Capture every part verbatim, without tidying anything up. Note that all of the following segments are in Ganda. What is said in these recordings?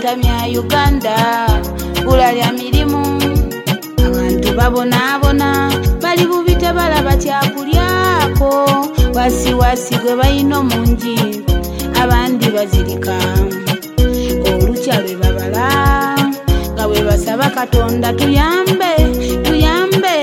Tamya Uganda bbula lya mirimu abantu babonaabona bali bubi tebalaba kyakulyako wasiwasi gwe balina omungi abandi bazirika olukya lwe babala nga bwe basaba Katonda tuyambe tuyambe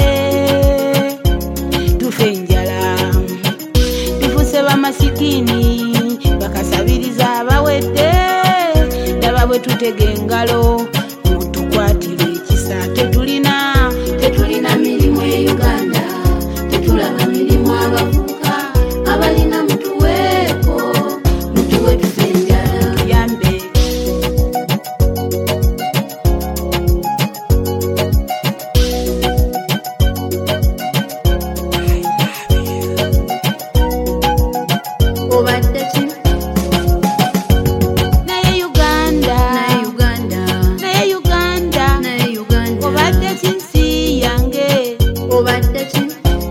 tufe enjala tufuse bamasikini bakasabiriza abawedde ndaba bwe tutega engalo mutukwatire ekisa tetulina tetulina mirimu e Uganda tetulaba mirimu abavubuka abalina mutuweeko mutuwe tufe enjala tuyambe obadde ki naye Uganda naye Uganda naye Uganda naye Uganda obadde ki nsi yange obadde ki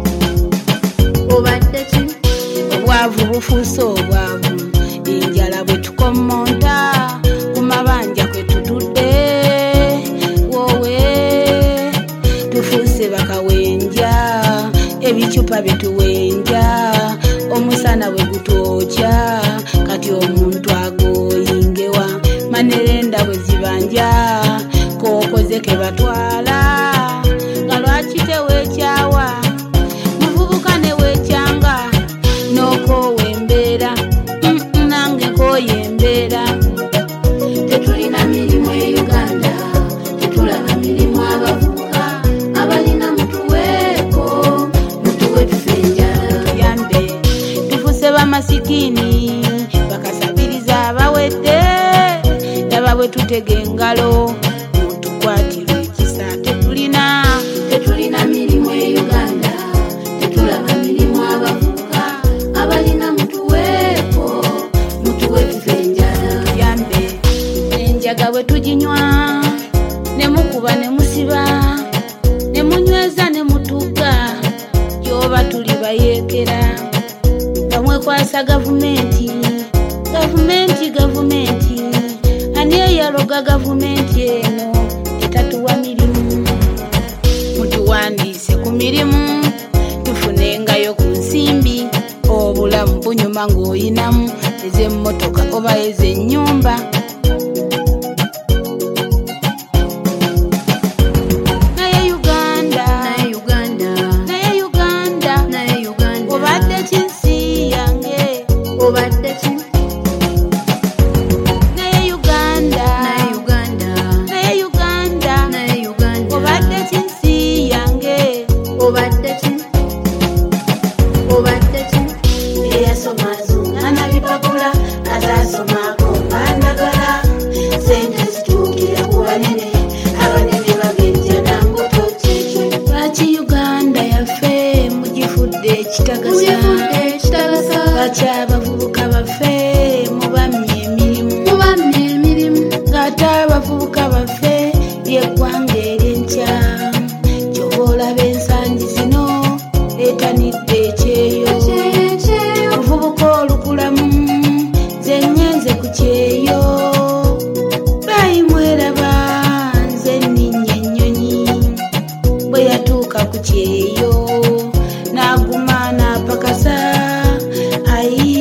obadde ki obwavu bufuuse obwavu enjala bwe tukommonta ku mabanja kwe tutudde wowe tufuuse bakawenja ebicupa bituwenja omusana bwe gutwokya kati omuntu agoyingewa manerenda bwe zibanja kokoze ke batwala nga lwaki teweekyawa muvubuka ne weekyanga n'okoowa embeera nange nkooye embeera tetulina mirimu e Uganda tetulaba mirimu abavubuka abalina mutuweeko mutuwe tufe enjala tuyambe tufuse bamasikini bakasabiriza abawedde ndaba bwe tutega engalo mutukwatire ekisa tetulina tetulina mirimu e Uganda tetulaba mirimu abavubuka abalina mutuweeko mutuwe tufe enjala tuyambe enjaga bwe tuginywa ne mukuba ne musiba ne munyweza ne mutuga gyoba tuli bayeekera bamwekwasa gavumenti gavumenti gavumenti ani eyaloga gavumenti eno etatuwa mirimu mutuwandiise ku mirimu tufunengayo ku nsimbi obulamu bunyuma ng'oyinamu ez'emmotoka oba ez'ennyumba naye Uganda naye Uganda naye Uganda naye Uganda obadde ki nsi yange obadde ki naye Uganda naye Uganda naye Uganda naye Uganda obadde ki nsi yange obadde ki obadde ki eyasoma azunga na bipapula azasomako bandagala sente zituukira ku banene abanene bagenja nangoto kyekyo lwaki Uganda yaffe mugifudde ekitagasa lwaki abavubuka baffe mubamye emirimu mubamye emirimu ng'ate abavubuka baffe ly'eggwanga ery'enkya gyoba olaba ensangi zino etanidde ekyeyo obuvubuka olukulamu nze ngenze ku kyeyo bayimweraba nze nninnya ennyonyi bwe yatuuka ku kyeyo n'aguma n'apakasa ayi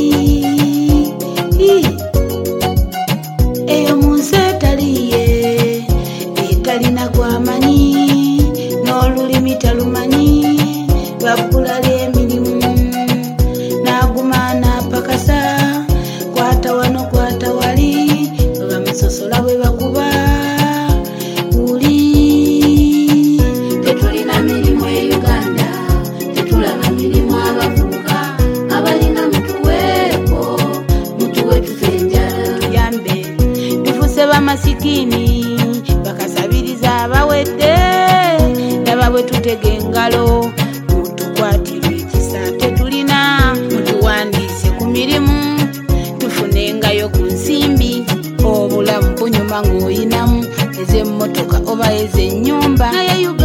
eyo mu nsi etaliye etalina gwamanyi n'olulimi talumanyi lwabbula ly'emirimu n'aguma n'apakasa kwata wano kwata wali bamusosola bwe bakuba uli tetulina mirimu e Uganda tetulaba mirimu abavubuka abalina mutuweeko mutuwe tufe enjala tuyambe tufuse bamasikini bakasabiriza abawedde ndaba bwe tutega engalo mutukwatire ekisa tetulina mutuwandiise ku mirimu tufunengayo ku nsimbi obulamu bunyuma ng'oyinamu ez'emmotoka oba ez'ennyumba naye